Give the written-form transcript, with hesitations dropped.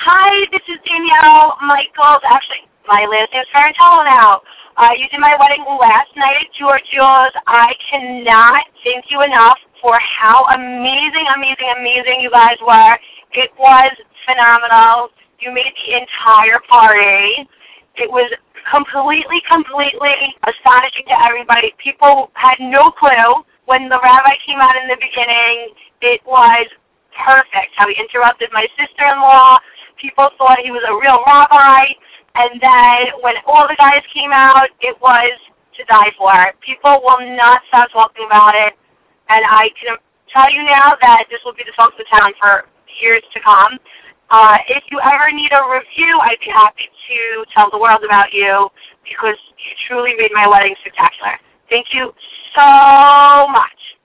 Hi, this is Danielle Michaels. Actually, my last name is Ferrantello now. You did my wedding last night at Giorgio's. I cannot thank you enough for how amazing you guys were. It was phenomenal. You made the entire party. It was completely astonishing to everybody. People had no clue when the rabbi came out in the beginning. It was perfect how he interrupted my sister-in-law. People thought he was a real rabbi. And then when all the guys came out, it was to die for. People will not stop talking about it. And I can tell you now that this will be the talk of the town for years to come. If you ever need a review, I'd be happy to tell the world about you because you truly made my wedding spectacular. Thank you so much.